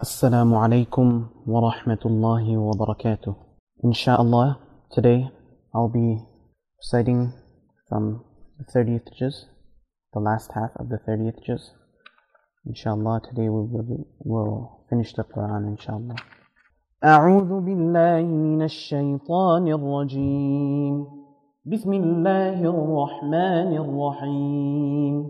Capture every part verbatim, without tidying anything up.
Assalamu alaikum wa rahmatullahi wa barakatuh. Inshallah, today I'll be reciting from the thirtieth juz, the last half of the thirtieth juz. Inshallah, today we will we'll finish the Quran, inshallah. أعوذ بالله من الشيطان الرجيم. بسم الله الرحمن الرحيم.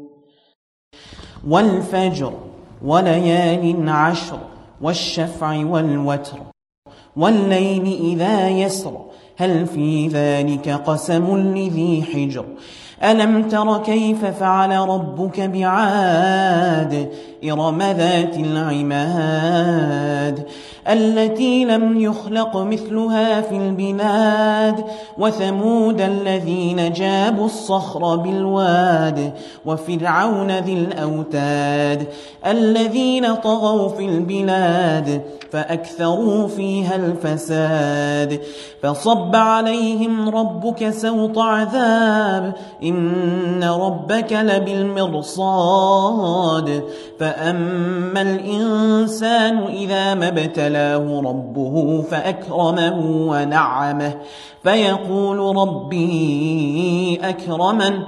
والفجر وليال عشر والشفع والوتر والليل إذا يسر هل في ذلك قسم لذي حجر ألم تر كيف فعل ربك بعاد إرم ذات العماد التي لم يخلق مثلها في البلاد وثمود الذين جابوا الصخر بالواد وفرعون ذي الأوتاد الذين طغوا في البلاد فأكثروا فيها الفساد فصب عليهم ربك سوط عذاب إن ربك لبالمرصاد فأما الإنسان إذا ما ابتلاه ربه فأكرمه ونعمه فيقول ربي أكرمن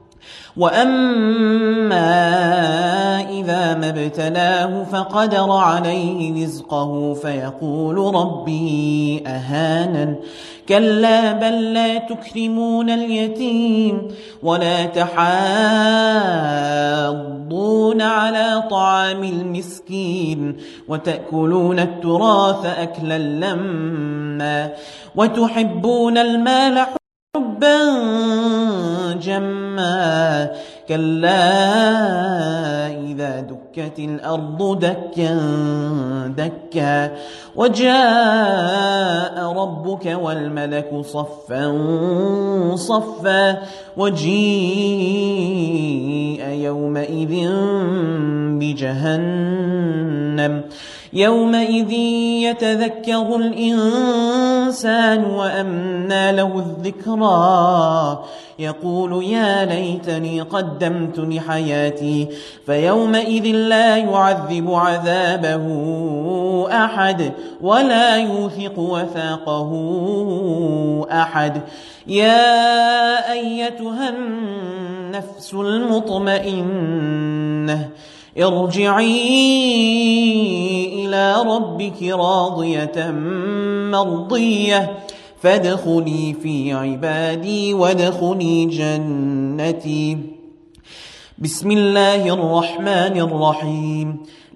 وأما إذا ما ابتلاه فقدر عليه رزقه فيقول ربي أهانن كلا بل لا تكرمون اليتيم ولا تحاضون على طعام المسكين وتأكلون التراث أكلا لما وتحبون المال حبا جما كلا إذا دكت الأرض دكا دكا وجاء ربك والملك صفا صفا وجيء يومئذ بجهنم يومئذ يتذكر الإنسان وأنى له الذكرى يقول يا ليتني قدمت لحياتي فيومئذ لا يعذب عذابه أحد ولا يوثق وثاقه أحد يا أيتها النفس المطمئنة ارجعي إلى ربك راضية مرضية فادخلي في عبادي وادخلي جنتي. بسم الله الرحمن الرحيم.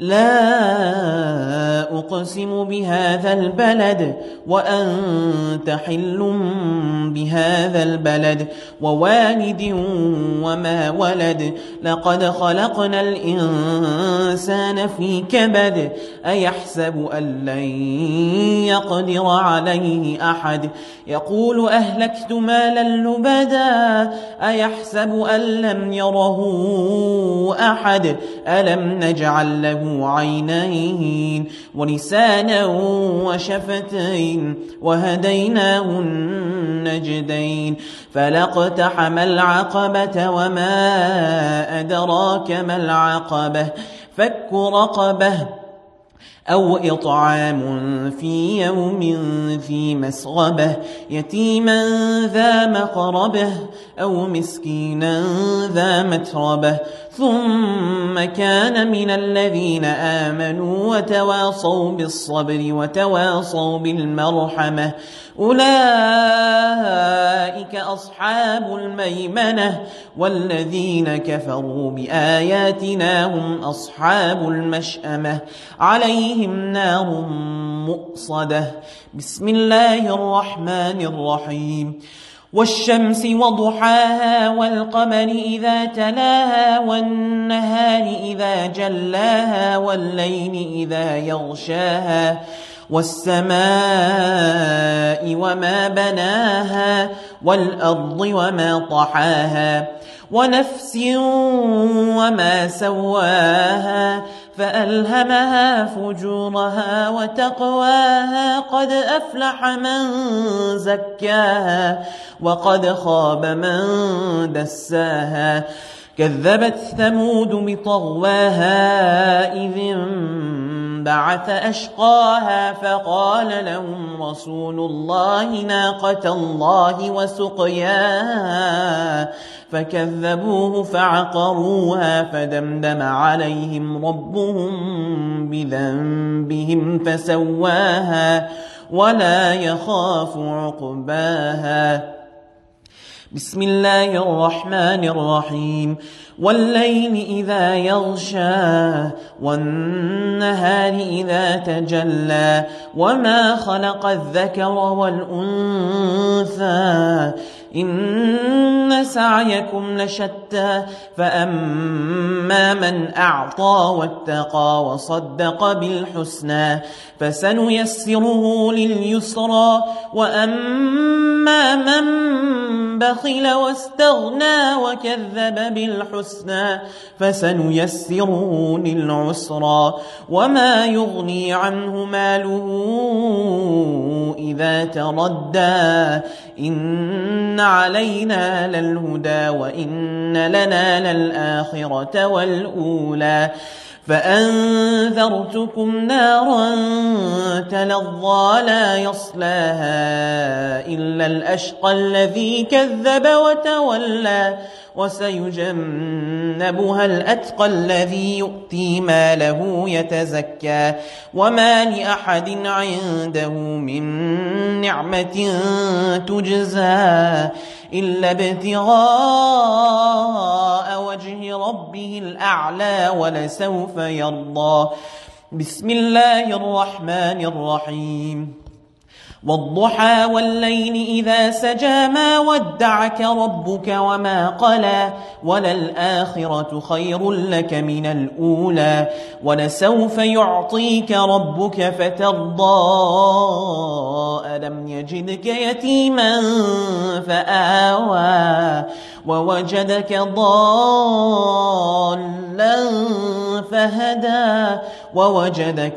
لا أقسم بهذا البلد وأنت حل بهذا البلد ووالد وما ولد لقد خلقنا الإنسان في كبد أيحسب أن لن يقدر عليه أحد يقول أهلكت مالا لبدا أيحسب أن لم يره أحد ألم نجعل له عينين ولسانا وشفتين وهديناه النجدين فلاقتحم العقبة وما أدراك ما العقبة فك رقبة أو إطعام في يوم ذي مسغبة يتيما ذا مقربة أو مسكينا ذا متربة ثم كان من الذين آمنوا وتواصوا بالصبر وتواصوا بالمرحمة أولئك أصحاب الميمنة والذين كفروا بآياتنا هم أصحاب المشأمة عليهم نار مؤصدة. بسم الله الرحمن الرحيم. والشمس وضحاها والقمر إذا تلاها والنهار إذا جلاها والليل إذا يغشاها والسماء وما بناها والأرض وما طحاها ونفس وما سواها فألهمها فجورها وتقواها قد أفلح من زكاها وقد خاب من دساها كذبت ثمود بطغواها إذ بعث أشقاها فقال لهم رسول الله ناقة الله وسقياها فكذبوه فعقروها فدمدم عليهم ربهم بذنبهم فسواها ولا يخاف عقباها. بسم الله الرحمن الرحيم. والليل إذا يغشى والنهار إذا تجلى وما خلق الذكر والأنثى إن سعيكم لشتى فأما من أعطى واتقى وصدق بالحسنى فسنيسره لليسرى وأما من بخل واستغنى وكذب بالحسنى فسنيسره للعسرى وما يغني عنه ماله إذا تردى إن علينا للهدى وإن لنا للآخرة والأولى فأنذرتكم نارا تلظى لا يصلاها إلا الأشقى الذي كذب وتولى وسيجنبها الأتقى الذي يؤتي ماله يتزكى وما لأحد عنده من نعمة تجزى إلا ابتغاء وجه ربه الأعلى ولسوف يرضى. بسم الله الرحمن الرحيم. والضحى والليل إذا سجى ما ودعك ربك وما قلى وللآخرة خير لك من الأولى ولسوف يعطيك ربك فترضى ألم يجدك يتيما فآوى ووجدك ضالا فهدى ووجدك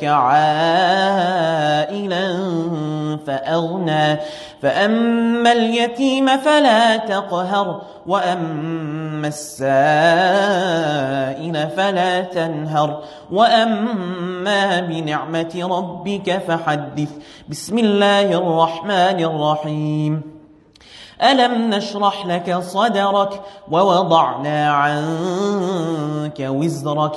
عائلا فأغنى فأما اليتيم فلا تقهر وأما السائل فلا تنهر وأما بنعمة ربك فحدث. بسم الله الرحمن الرحيم. ألم نشرح لك صدرك ووضعنا عنك وزرك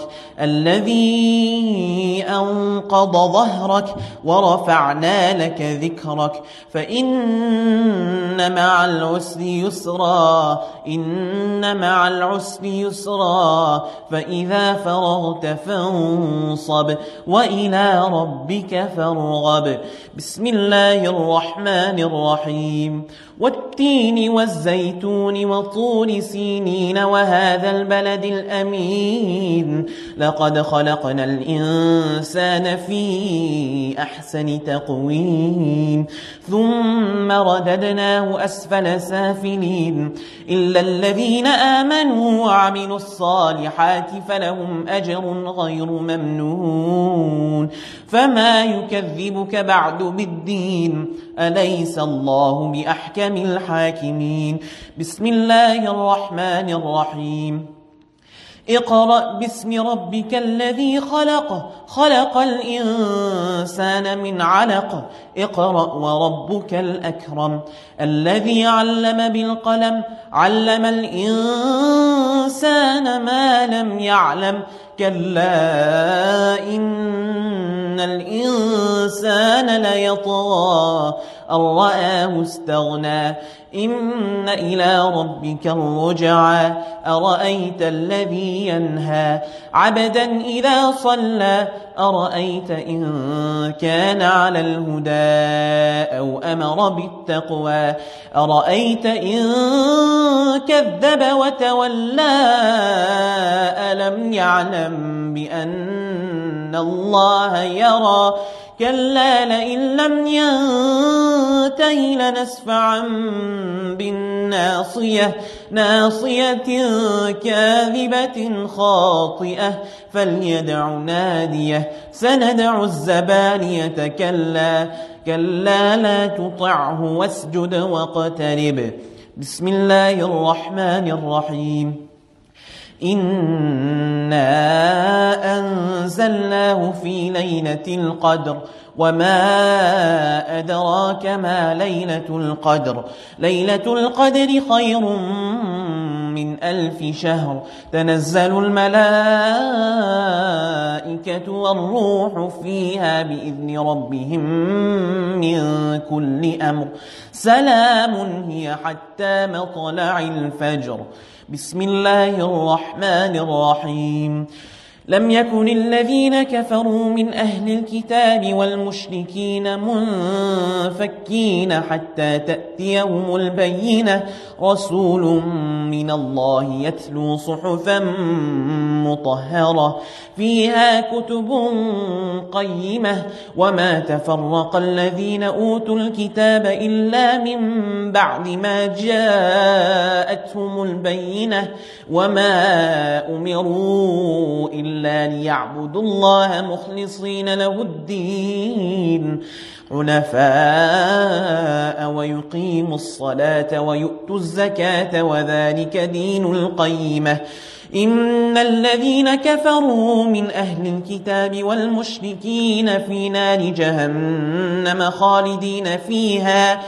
الذي أنقض ظهرك ورفعنا لك ذكرك فإن مع العسر يسرا إن مع العسر يسرا فإذا فرغت فانصب وإلى ربك فارغب. بسم الله الرحمن الرحيم. والتين والزيتون وطور سينين وهذا البلد الأمين لقد خلقنا الإنسان في أحسن تقويم ثم رددناه أسفل سافلين إلا الذين آمنوا وعملوا الصالحات فلهم أجر غير ممنون فما يكذبك بعد بالدين أليس الله بأحكم الحاكمين. بسم الله الرحمن الرحيم. اقرأ باسم ربك الذي خلق خلق الإنسان من علق اقرأ وربك الأكرم الذي علم بالقلم علم الإنسان ما لم يعلم كلا إن الإنسان ليطغى أن رآه استغنى إن إلى ربك الرجعى أرأيت الذي ينهى عبدا إذا صلى أرأيت إن كان على الهدى أو أمر بالتقوى أرأيت إن كذب وتولى ألم يعلم بأن الله يرى كلا لئن لم ينته لنسفعا بالناصية ناصية كاذبة خاطئة فليدع ناديه سندع الزبانية كلا كلا لا تطعه واسجد واقترب. بسم الله الرحمن الرحيم. إنا أنزلناه في ليلة القدر وما أدراك ما ليلة القدر ليلة القدر خير من ألف شهر تنزل الملائكة والروح فيها بإذن ربهم من كل أمر سلام هي حتى مطلع الفجر. بسم الله الرحمن الرحيم. لم يكن الذين كفروا من أهل الكتاب والمشركين منفكين حتى تأتيهم البينة رسول من الله يتلو صحفا مطهرة فيها كتب قيمة وما تفرق الذين أوتوا الكتاب إلا من بعد ما جاءتهم البينة وما أمروا إلا إلا ليعبدوا الله مخلصين له الدين حنفاء ويقيموا الصلاة ويؤتوا الزكاة وذلك دين القيمة. إن الذين كفروا من أهل الكتاب والمشركين في نار جهنم خالدين فيها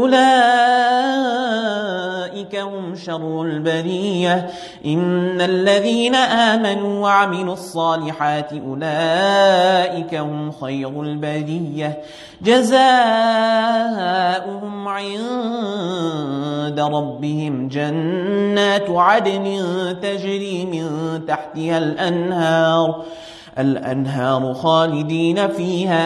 أولئك هم شر البرية. إن الذين آمنوا وعملوا الصالحات أولئك هم خير البرية جزاؤهم عند ربهم جنات عدن تجري من تحتها الأنهار الأنهار خالدين فيها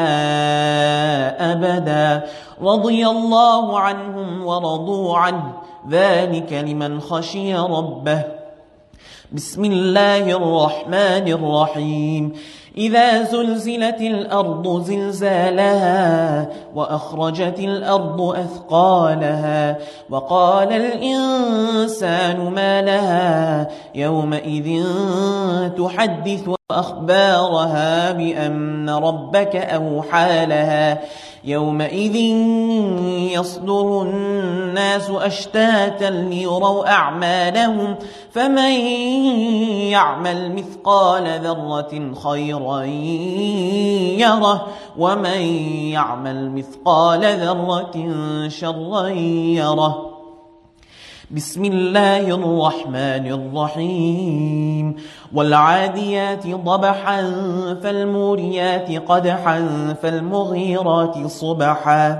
أبدا رضي الله عنهم ورضوا عنه ذلك لمن خشي ربه. بسم الله الرحمن الرحيم. إذا زلزلت الأرض زلزالها وأخرجت الأرض أثقالها وقال الإنسان ما لها يومئذ تحدث أخبارها بأن ربك أوحى لها يومئذ يصدر الناس أشتاتا ليروا أعمالهم فمن يعمل مثقال ذرة خيرا يره ومن يعمل مثقال ذرة شرا يره. بسم الله الرحمن الرحيم. والعاديات ضبحا فالموريات قدحا فالمغيرات صبحا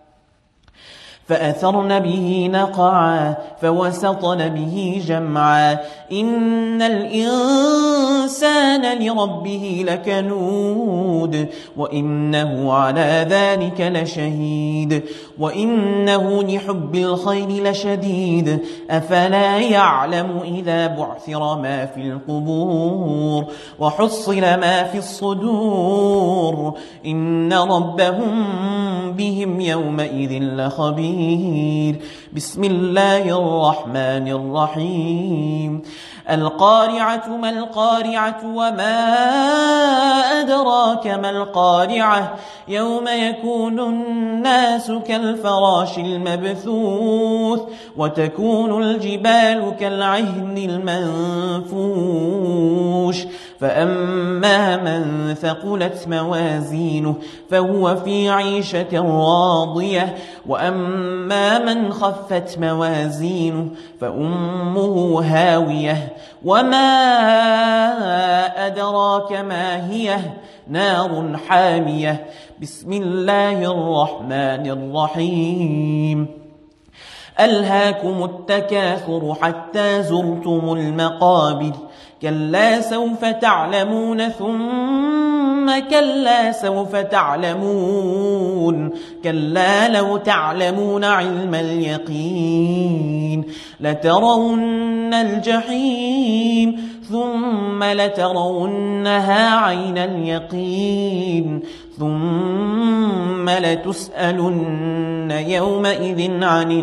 فأثرن به نقعا فوسطن به جمعا إن الإنسان لربه لكنود وإنه على ذلك لشهيد وإنه لحب الخير لشديد أفلا يعلم إذا بعثر ما في القبور وحصل ما في الصدور إن ربهم بهم يومئذ لخبير. بسم الله الرحمن الرحيم. القارعة ما القارعة وما أدراك ما القارعة يوم يكون الناس كالفراش المبثوث وتكون الجبال كالعهن المنفوش فأما من ثقلت موازينه فهو في عيشة راضية وأما من خفت موازينه فأمه هاوية وما أدراك ما هي نار حامية. بسم الله الرحمن الرحيم. ألهاكم التكاثر حتى زرتم المقابر كلا سوف تعلمون ثم كلا سوف تعلمون كلا لو تعلمون علم اليقين لترون الجحيم ثم لترونها عين اليقين ثم لتسألن يومئذ عن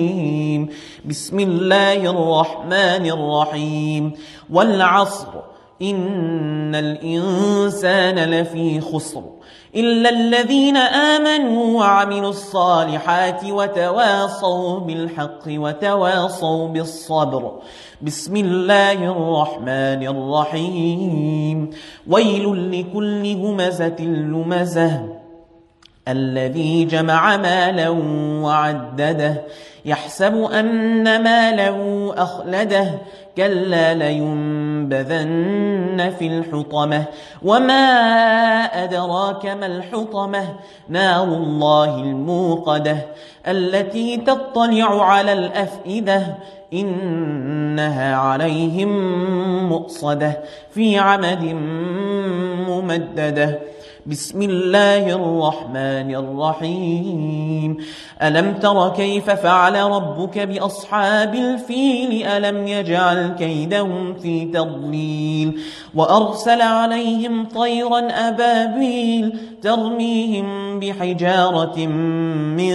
النعيم. بسم الله الرحمن الرحيم. والعصر إن الإنسان لفي خسر إلا الذين آمنوا وعملوا الصالحات وتواصوا بالحق وتواصوا بالصبر. بسم الله الرحمن الرحيم. ويل لكل همزة لمزة الذي جمع مالا وعدده يحسب أن ماله أخلده كلا لينبذن في الحطمة وما أدراك ما الحطمة نار الله الموقدة التي تطلع على الأفئدة إنها عليهم مؤصدة في عمد ممددة. بسم الله الرحمن الرحيم. ألم تر كيف فعل ربك بأصحاب الفيل ألم يجعل كيدهم في تضليل وأرسل عليهم طيرا أبابيل ترميهم بحجارة من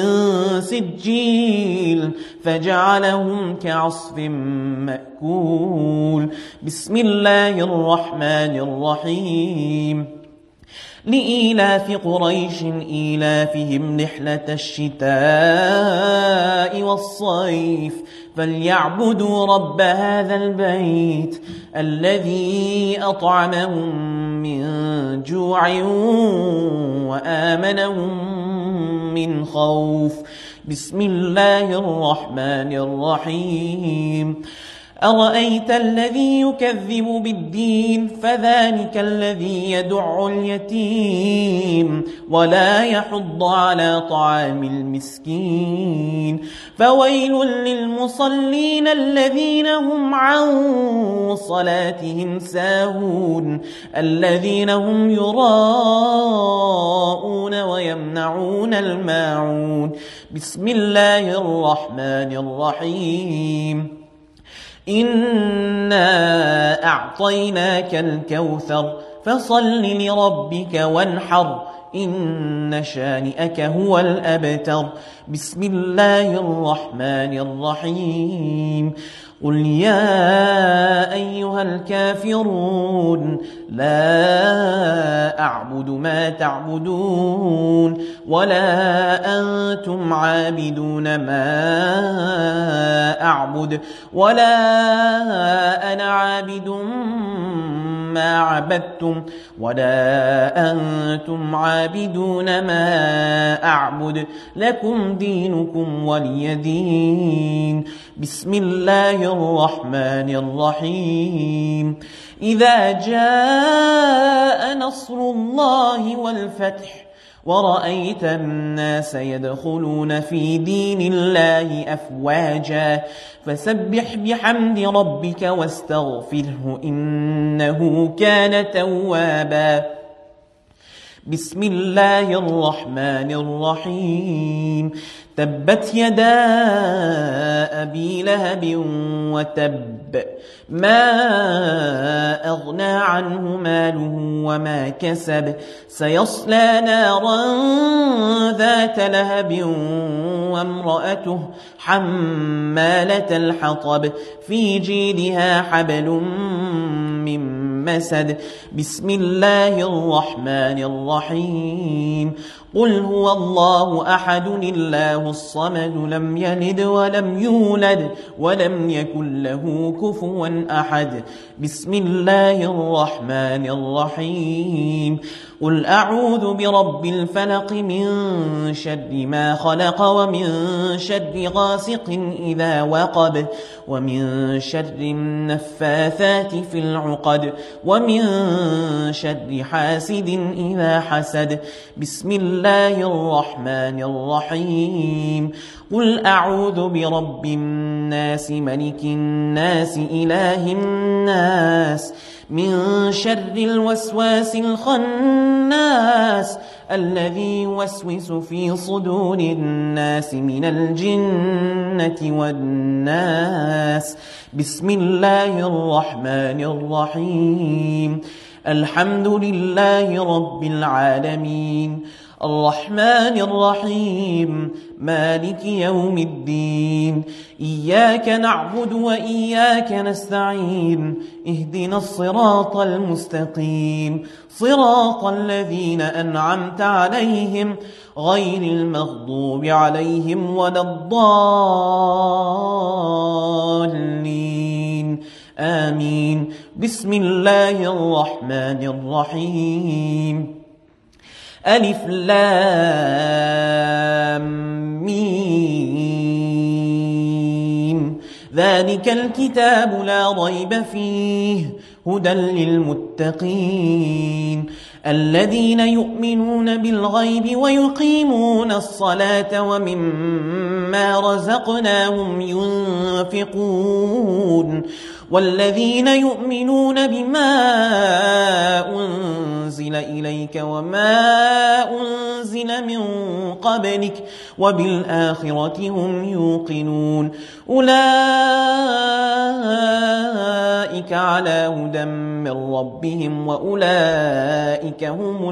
سجيل فجعلهم كعصف مأكول. بسم الله الرحمن الرحيم. لإيلاف قريش إيلافهم رحلة الشتاء والصيف فليعبدوا رب هذا البيت الذي أطعمهم من جوع وآمنهم من خوف. بسم الله الرحمن الرحيم. أرأيت الذي يكذب بالدين فذلك الذي يدع اليتيم ولا يحض على طعام المسكين فويل للمصلين الذين هم عن صلاتهم ساهون الذين هم يراءون ويمنعون الماعون. بسم الله الرحمن الرحيم. إنا أعطيناك الكوثر فصل لربك وانحر إن شانئك هو الأبتر. بسم الله الرحمن الرحيم. قل يا أيها الكافرون لا أعبد ما تعبدون ولا أنتم عابدون ما أعبد ولا أنا عابد ما عبدتم ولا أنتم عابدون ما أعبد لكم دينكم ولي دين. بسم الله الرحمن الرحيم. إذا جاء نصر الله والفتح ورأيت الناس يدخلون في دين الله أفواجا فسبح بحمد ربك واستغفره إنه كان توابا. بسم الله الرحمن الرحيم. تبت يدا أبي لهب وتب ما أغنى عنه ماله وما كسب سيصلى نارا ذات لهب وامرأته حمالة الحطب في جيدها حبل من مسد. بسم الله الرحمن الرحيم. قل هو الله أحد الله الصمد لم يلد ولم يولد ولم يكن له كفوا أحد. بسم الله الرحمن الرحيم. قل أعوذ برب الفلق من شر ما خلق ومن شر غاسق إذا وقب ومن شر النفاثات في العقد ومن شر حاسد إذا حسد. بسم الله الرحمن الرحيم. قل أعوذ برب الناس ملك الناس إله الناس من شر الوسواس الخناس الذي يوسوس في صدور الناس من الجنة والناس. بسم الله الرحمن الرحيم. الحمد لله رب العالمين الرحمن الرحيم مالك يوم الدين إياك نعبد وإياك نستعين اهدنا الصراط المستقيم صراط الذين أنعمت عليهم غير المغضوب عليهم ولا الضالين آمين بسم الله الرحمن الرحيم ألف لام ميم ذلك الكتاب لا ريب فيه هدى للمتقين الذين يؤمنون بالغيب ويقيمون الصلاة ومما رزقناهم ينفقون والذين يؤمنون بما أنزل إليك وما أنزل من قبلك وبالآخرة هم يوقنون أولئك على هدى من ربهم وأولئك هم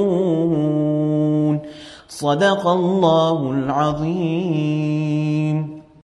المفلحون صدق الله العظيم.